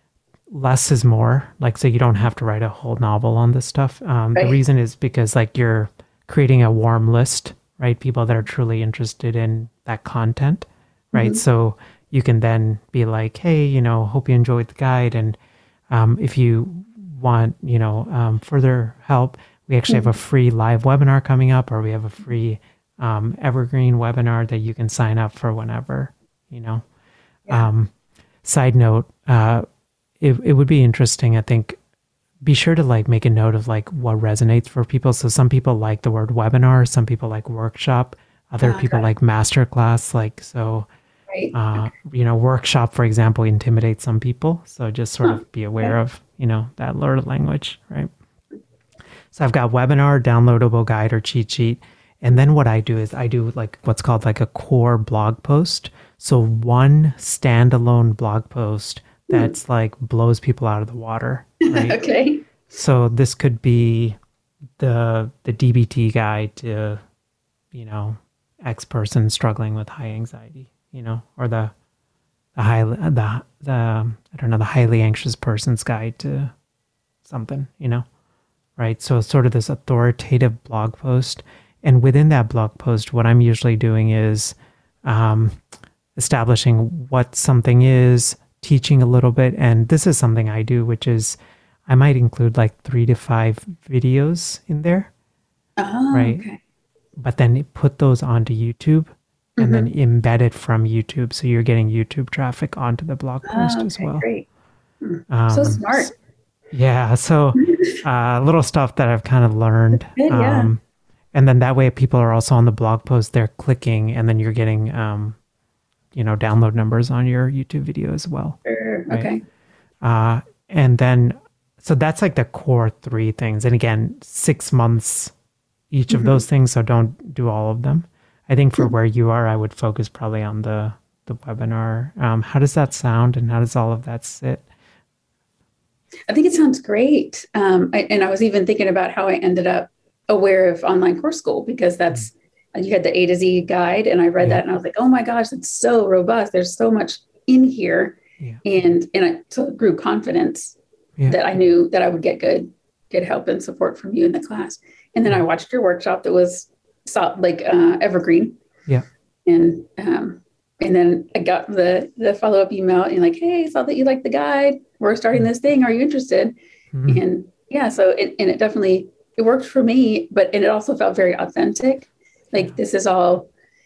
less is more. Like, so you don't have to write a whole novel on this stuff. Um, the Right. reason is because like you're creating a warm list, right? People that are truly interested in that content, right? Hmm. So you can then be like, hey, you know, hope you enjoyed the guide. And um, if you want, you know, um, further help, we actually have a Hmm. free live webinar coming up, or we have a free um, evergreen webinar that you can sign up for whenever, you know. Yeah. Um, Side note, uh, it, it would be interesting, I think, be sure to like make a note of like what resonates for people. So some people like the word webinar, some people like workshop, other Uh, people got it. like masterclass. Like, so, Right. uh, Okay. you know, workshop, for example, intimidates some people. So just sort Huh. of be aware Okay. of, you know, that learned language, right? So I've got webinar, downloadable guide or cheat sheet. And then what I do is I do like what's called like a core blog post. So one standalone blog post Hmm. that's like blows people out of the water, right? Okay. So this could be the the D B T guide to, you know, X person struggling with high anxiety, you know, or the the high the the I don't know, the highly anxious person's guide to something, you know, right? So it's sort of this authoritative blog post, and within that blog post, what I'm usually doing is um, establishing what something is, teaching a little bit, and this is something I do, which is I might include like three to five videos in there, Oh, right? okay. But then put those onto YouTube and then Hmm. embed it from YouTube. So you're getting YouTube traffic onto the blog post Oh, as okay. well. Great. Hmm. So Um, s- smart. yeah. So uh, little stuff that I've kind of learned. Good. Yeah. Um, and then that way people are also on the blog post, they're clicking, and then you're getting, um, you know, download numbers on your YouTube video as well. Sure. Right. Okay. Uh, and then, so that's like the core three things. And again, six months each of Hmm. those things. So don't do all of them. I think for where you are, I would focus probably on the the webinar. Um, how does that sound, and how does all of that sit? I think it sounds great. Um, I, and I was even thinking about how I ended up aware of online course school because Mm. that's you had the A to Z guide, and I read Yeah, that and I was like, oh my gosh, it's so robust. There's so much in here, yeah, and and I so it grew confidence yeah, that I knew that I would get good good help and support from you in the class. And then I yeah, watched your workshop that was so, like uh, evergreen, yeah. and um, and then I got the the follow up email and like, hey, saw that you liked the guide. We're starting Mm. this thing. Are you interested? Mm. And yeah, so it and it definitely it worked for me, but and it also felt very authentic. Yeah, Like this is all,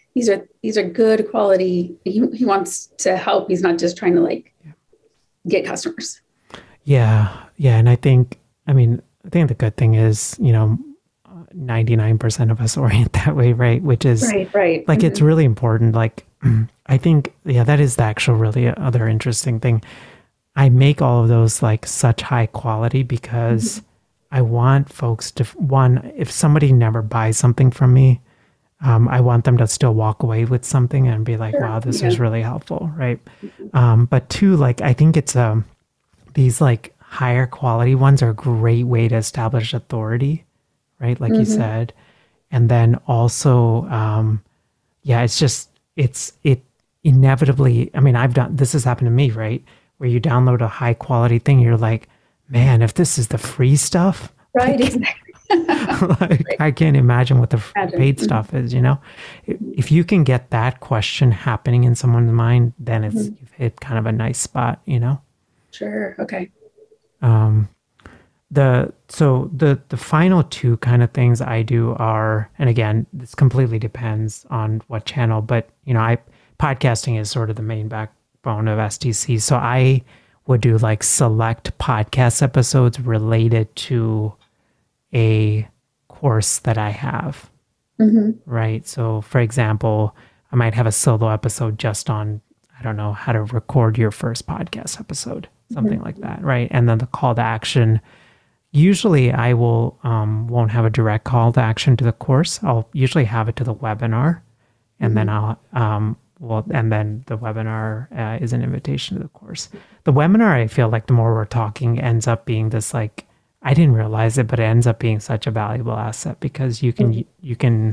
these are these are good quality. He, he wants to help. He's not just trying to like get customers. Yeah. Yeah. And I think, I mean, I think the good thing is, you know, ninety-nine percent of us orient that way, right? Which is right, right. like, mm-hmm. It's really important. Like, I think, yeah, that is the actual really other interesting thing. I make all of those like such high quality because mm-hmm. I want folks to, one, if somebody never buys something from me, um, I want them to still walk away with something and be like, sure. wow, this yeah. was really helpful, right? Mm-hmm. Um, but two, like, I think it's, um, these like higher quality ones are a great way to establish authority, right? Like mm-hmm. you said. And then also, um, yeah, it's just, it's, it inevitably, I mean, I've done, this has happened to me, right? Where you download a high quality thing, you're like, man, if this is the free stuff, right? Like, exactly. like right. I can't imagine what the imagine. paid mm-hmm. stuff is, you know? If you can get that question happening in someone's mind, then it's, mm-hmm. you've hit kind of a nice spot, you know? Sure. Okay. Um, the, so the, the final two kind of things I do are, and again, this completely depends on what channel, but you know, I, podcasting is sort of the main backbone of S T C. So I would do like select podcast episodes related to a course that I have, mm-hmm. right? So for example, I might have a solo episode just on, I don't know, how to record your first podcast episode, something mm-hmm. like that, right? And then the call to action, usually I will, um, won't have a direct call to action to the course. I'll usually have it to the webinar and mm-hmm. then I'll, um, well, and then the webinar uh, is an invitation to the course. The webinar, I feel like the more we're talking ends up being this like, I didn't realize it, but it ends up being such a valuable asset because you can, mm-hmm. you can,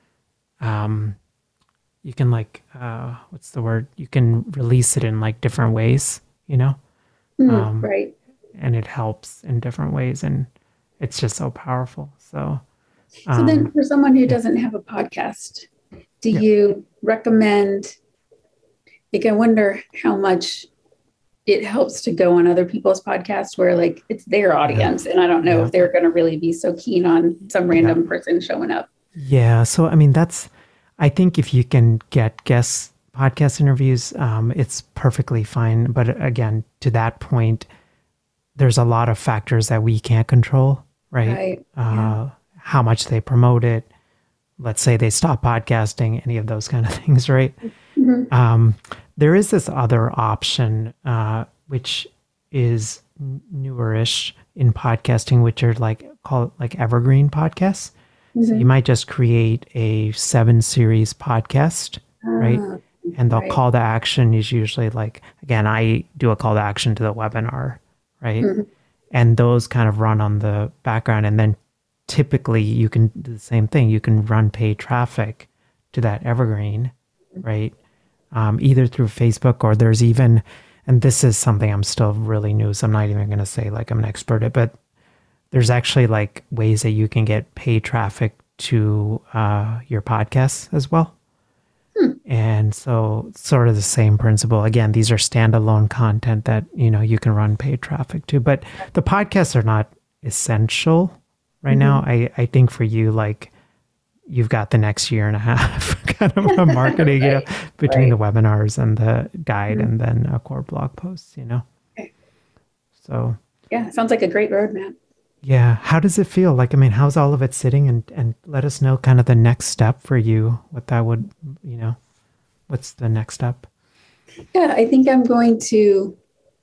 um, you can like, uh, what's the word? You can release it in like different ways, you know? Mm, um, right. And it helps in different ways. And it's just so powerful. So, um, so then for someone who yeah. doesn't have a podcast, do yeah. you recommend, like, I wonder how much it helps to go on other people's podcasts where like it's their audience. Yeah. And I don't know yeah. if they're going to really be so keen on some random yeah. person showing up. Yeah. So, I mean, that's, I think if you can get guest podcast interviews, um, it's perfectly fine. But again, to that point, there's a lot of factors that we can't control, right? Right. Uh, yeah. How much they promote it. Let's say they stop podcasting, any of those kind of things, right? Mm-hmm. Um, there is this other option, uh, which is newerish in podcasting, which are like called like evergreen podcasts. Mm-hmm. So you might just create a seven series podcast, uh, right? And the right. call to action is usually like, again, I do a call to action to the webinar, right? Mm-hmm. And those kind of run on the background. And then typically you can do the same thing. You can run paid traffic to that evergreen, right? Um, either through Facebook or there's even, and this is something I'm still really new, so I'm not even going to say like I'm an expert at, but there's actually like ways that you can get paid traffic to uh, your podcasts as well. Hmm. And so sort of the same principle. Again, these are standalone content that, you know, you can run paid traffic to, but the podcasts are not essential right mm-hmm. now. I, I think for you, like you've got the next year and a half kind of a marketing, right. you know, between right. the webinars and the guide mm-hmm. and then a core blog posts, you know? Okay. So. Yeah, sounds like a great roadmap. Yeah. How does it feel? Like, I mean, how's all of it sitting? And, and let us know kind of the next step for you, what that would, you know, what's the next step? Yeah, I think I'm going to,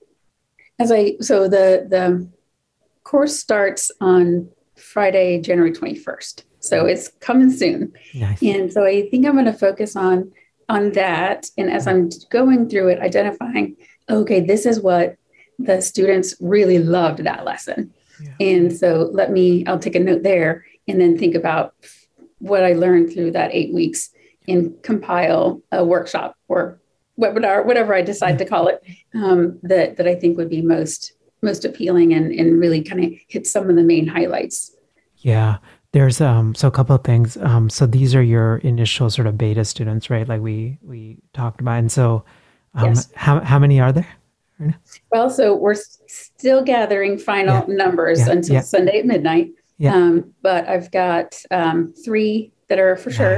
as I, so the, the course starts on Friday, January twenty-first. So it's coming soon. Nice. And so I think I'm going to focus on, on that. And as I'm going through it, identifying, okay, this is what the students really loved that lesson. Yeah. And so let me, I'll take a note there and then think about what I learned through that eight weeks and compile a workshop or webinar, whatever I decide to call it, um, that, that I think would be most, most appealing and, and really kind of hit some of the main highlights. Yeah. There's, um, so a couple of things. Um, so these are your initial sort of beta students, right? Like we, we talked about. And so, um, yes. how, how many are there? Well, so we're still gathering final yeah. numbers yeah. until yeah. Sunday at midnight. Yeah. Um, but I've got um, three that are for nice. sure.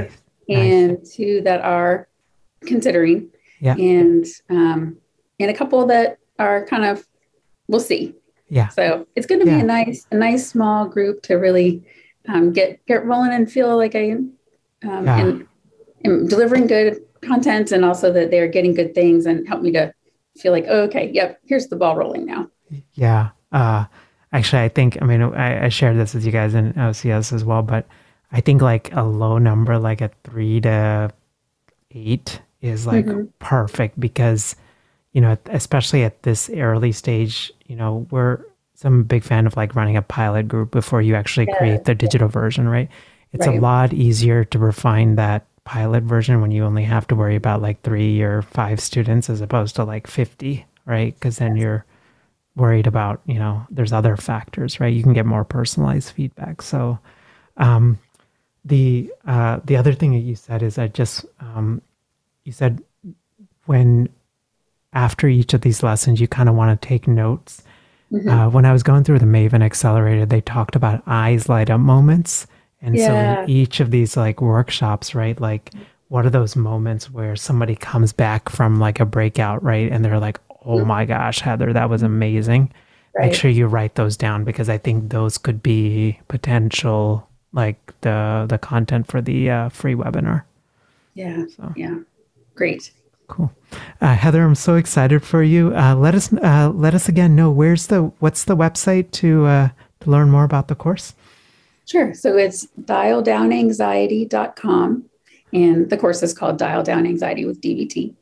and Nice. two that are considering, Yeah. and um, and a couple that are kind of, we'll see. Yeah. So it's going to be a Yeah. nice, a nice small group to really um, get get rolling and feel like I um, Yeah. and am delivering good content, and also that they're getting good things and help me to feel like, oh, okay, yep, here's the ball rolling now. Yeah. Uh, actually, I think, I mean, I, I shared this with you guys in O C S as well, but I think like a low number, like a three to eight is like Mm-hmm. perfect because, you know, especially at this early stage, you know, we're, so I'm a big fan of like running a pilot group before you actually Yeah, create the digital version, right? It's a right. lot easier to refine that pilot version when you only have to worry about like three or five students as opposed to like fifty, right? Because then you're worried about, you know, there's other factors, right? You can get more personalized feedback. So um, the uh, the other thing that you said is I just um, you said when after each of these lessons you kind of want to take notes. Mm-hmm. Uh, when I was going through the Maven Accelerator, they talked about eyes light up moments, and so in Yeah. each of these like workshops, right, like what are those moments where somebody comes back from like a breakout, right, and they're like, oh my gosh, Heather, that was amazing. Make Right. sure you write those down because I think those could be potential like the the content for the uh, free webinar. Yeah. So Yeah. Great. cool, uh, Heather. I'm so excited for you. Uh, let us uh, let us again know where's the what's the website to uh, to learn more about the course. Sure. So it's dial down anxiety dot com. And the course is called Dial Down Anxiety with D B T.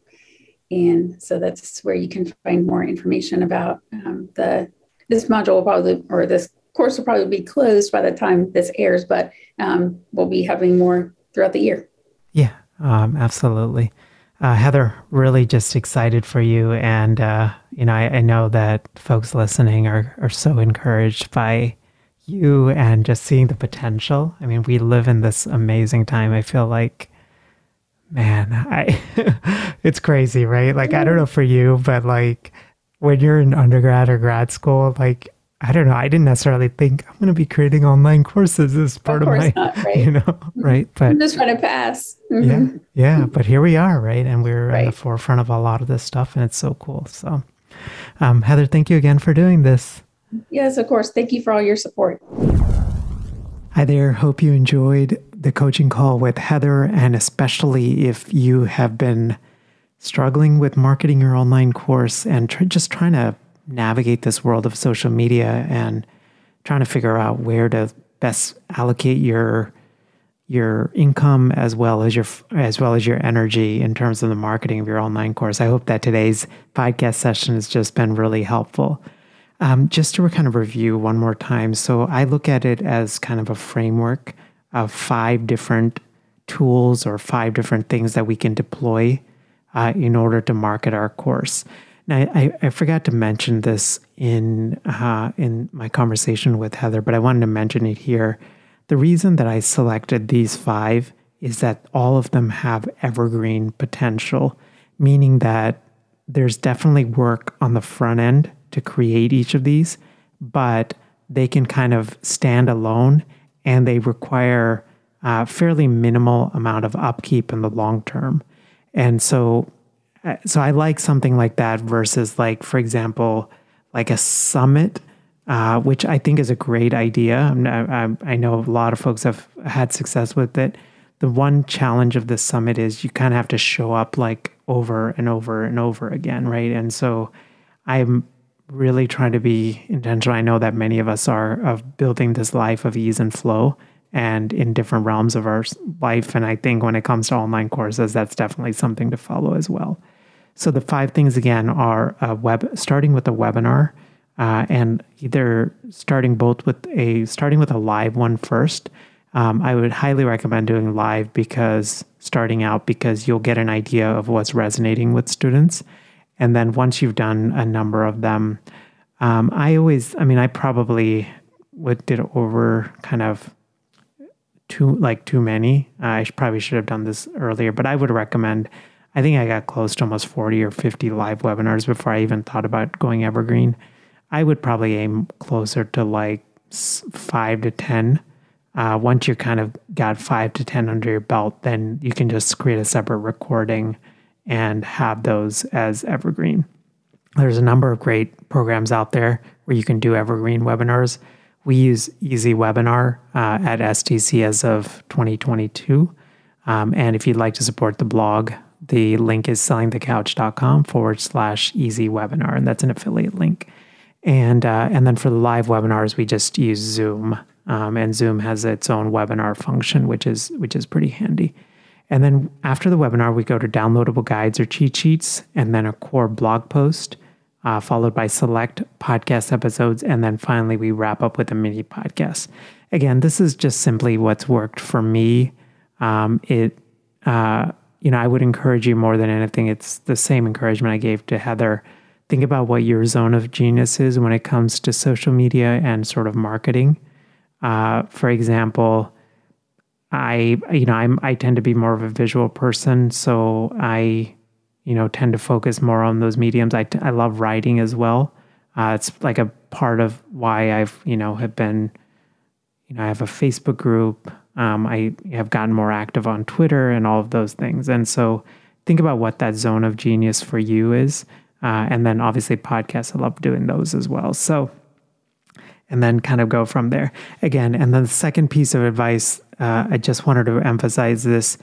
And so that's where you can find more information about um, the this module will probably, or this course will probably be closed by the time this airs, but um, we'll be having more throughout the year. Yeah, um, absolutely. Uh, Heather, really just excited for you. And, uh, you know, I, I know that folks listening are, are so encouraged by you and just seeing the potential. I mean, we live in this amazing time. I feel like, man, I it's crazy, right? Like, I don't know for you, but like when you're in undergrad or grad school, like, I don't know, I didn't necessarily think I'm going to be creating online courses as part Of of course my, not, right? you know, right? But I'm just trying to pass. yeah, Mm-hmm. yeah, but here we are, right? And we're in the Right. forefront of a lot of this stuff, and it's so cool. So, um, Heather, thank you again for doing this. Yes, of course. Thank you for all your support. Hi there. Hope you enjoyed the coaching call with Heather, and especially if you have been struggling with marketing your online course and tr- just trying to navigate this world of social media and trying to figure out where to best allocate your your income as well as your as well as your energy in terms of the marketing of your online course. I hope that today's podcast session has just been really helpful. Um, just to kind of review one more time. So I look at it as kind of a framework of five different tools or five different things that we can deploy uh, in order to market our course. Now, I, I forgot to mention this in uh, in my conversation with Heather, but I wanted to mention it here. The reason that I selected these five is that all of them have evergreen potential, meaning that there's definitely work on the front end to create each of these, but they can kind of stand alone and they require a fairly minimal amount of upkeep in the long term. And so, uh, so I like something like that versus like, for example, like a summit, uh, which I think is a great idea. I'm, I, I know a lot of folks have had success with it. The one challenge of this summit is you kind of have to show up like over and over and over again, right? And so I'm really trying to be intentional. I know that many of us are of building this life of ease and flow and in different realms of our life. And I think when it comes to online courses, that's definitely something to follow as well. So the five things again are a web, starting with a webinar, uh, and either starting both with a starting with a live one first. Um, I would highly recommend doing live because starting out because you'll get an idea of what's resonating with students. And then once you've done a number of them, um, I always, I mean, I probably would did over kind of too, like too many. Uh, I sh- probably should have done this earlier, but I would recommend, I think I got close to almost forty or fifty live webinars before I even thought about going evergreen. I would probably aim closer to like s- five to ten Uh, once you kind of got five to ten under your belt, then you can just create a separate recording and have those as evergreen. There's a number of great programs out there where you can do evergreen webinars. We use Easy Webinar uh, at S T C as of twenty twenty-two. Um, and if you'd like to support the blog, the link is sellingthecouch.com forward slash easy webinar, and that's an affiliate link. And uh, and then for the live webinars, we just use Zoom, um, and Zoom has its own webinar function, which is which is pretty handy. And then after the webinar, we go to downloadable guides or cheat sheets, and then a core blog post, uh, followed by select podcast episodes, and then finally we wrap up with a mini podcast. Again, this is just simply what's worked for me. Um, it, uh, you know, I would encourage you more than anything. It's the same encouragement I gave to Heather. Think about what your zone of genius is when it comes to social media and sort of marketing. Uh, for example, I, you know, I'm, I tend to be more of a visual person, so I, you know, tend to focus more on those mediums. I, I love writing as well. Uh, it's like a part of why I've, you know, have been, you know, I have a Facebook group. Um, I have gotten more active on Twitter and all of those things. And so think about what that zone of genius for you is. Uh, and then obviously podcasts, I love doing those as well. So, and then kind of go from there. Again, and then the second piece of advice, uh, I just wanted to emphasize this.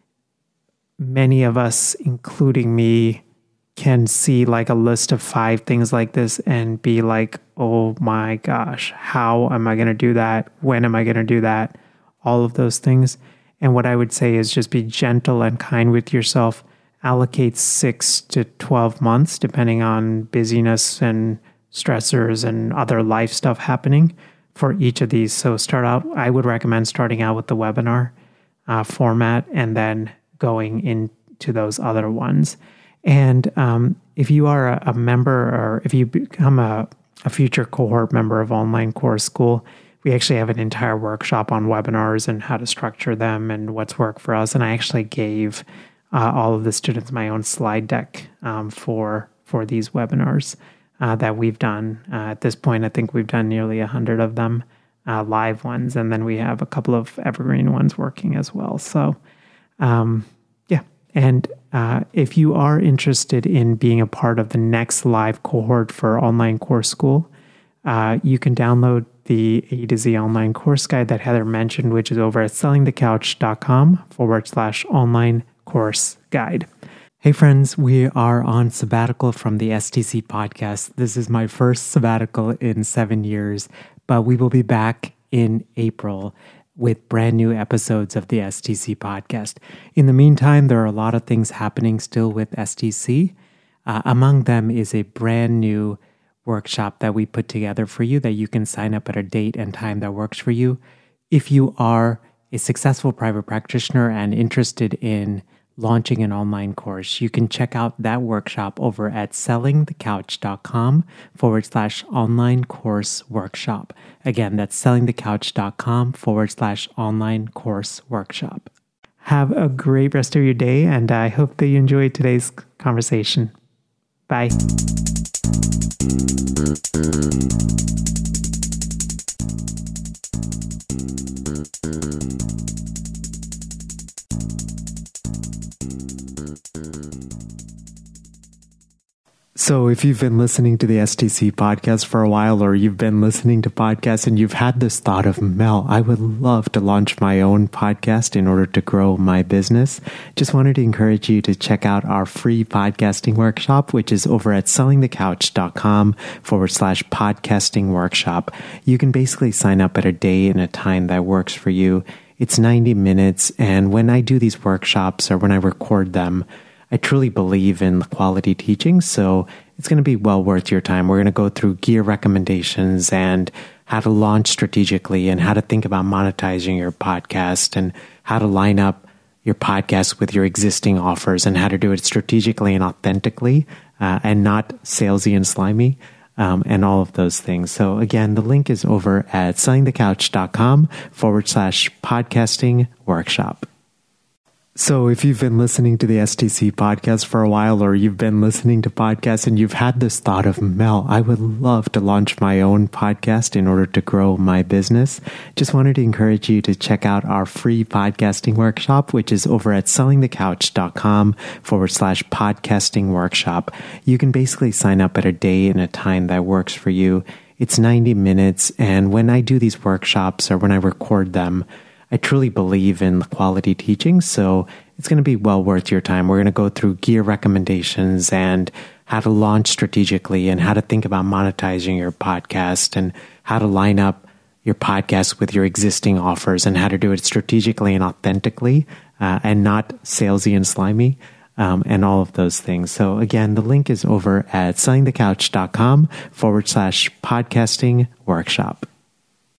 Many of us, including me, can see like a list of five things like this and be like, oh my gosh, how am I going to do that? When am I going to do that? All of those things. And what I would say is just be gentle and kind with yourself. Allocate six to twelve months, depending on busyness and stressors and other life stuff happening for each of these. So start out, I would recommend starting out with the webinar uh, format and then going into those other ones. And um, if you are a, a member, or if you become a, a future cohort member of Online Course School, we actually have an entire workshop on webinars and how to structure them and what's worked for us. And I actually gave uh, all of the students my own slide deck um, for for these webinars uh, that we've done. Uh, at this point, I think we've done nearly a hundred of them, uh, live ones, and then we have a couple of evergreen ones working as well. So, um, yeah. And uh, if you are interested in being a part of the next live cohort for Online Course School, uh, you can download the A to Z online course guide that Heather mentioned, which is over at sellingthecouch.com forward slash online course guide. Hey friends, we are on sabbatical from the S T C podcast. This is my first sabbatical in seven years, but we will be back in April with brand new episodes of the S T C podcast. In the meantime, there are a lot of things happening still with S T C. Uh, among them is a brand new workshop that we put together for you that you can sign up at a date and time that works for you. If you are a successful private practitioner and interested in launching an online course, you can check out that workshop over at sellingthecouch.com forward slash online course workshop. Again, that's sellingthecouch.com forward slash online course workshop. Have a great rest of your day, and I hope that you enjoyed today's conversation. Bye. So if you've been listening to the S T C podcast for a while, or you've been listening to podcasts and you've had this thought of, Mel, I would love to launch my own podcast in order to grow my business, just wanted to encourage you to check out our free podcasting workshop, which is over at sellingthecouch.com forward slash podcasting workshop. You can basically sign up at a day and a time that works for you. It's ninety minutes. And when I do these workshops or when I record them, I truly believe in quality teaching, so it's going to be well worth your time. We're going to go through gear recommendations and how to launch strategically and how to think about monetizing your podcast and how to line up your podcast with your existing offers and how to do it strategically and authentically uh, and not salesy and slimy um, and all of those things. So again, the link is over at sellingthecouch.com forward slash podcasting workshop. So if you've been listening to the S T C podcast for a while, or you've been listening to podcasts and you've had this thought of, Mel, I would love to launch my own podcast in order to grow my business, just wanted to encourage you to check out our free podcasting workshop, which is over at sellingthecouch.com forward slash podcasting workshop. You can basically sign up at a day and a time that works for you. It's ninety minutes. And when I do these workshops or when I record them, I truly believe in the quality teaching, so it's going to be well worth your time. We're going to go through gear recommendations and how to launch strategically and how to think about monetizing your podcast and how to line up your podcast with your existing offers and how to do it strategically and authentically uh, and not salesy and slimy um, and all of those things. So again, the link is over at sellingthecouch.com forward slash podcasting workshop.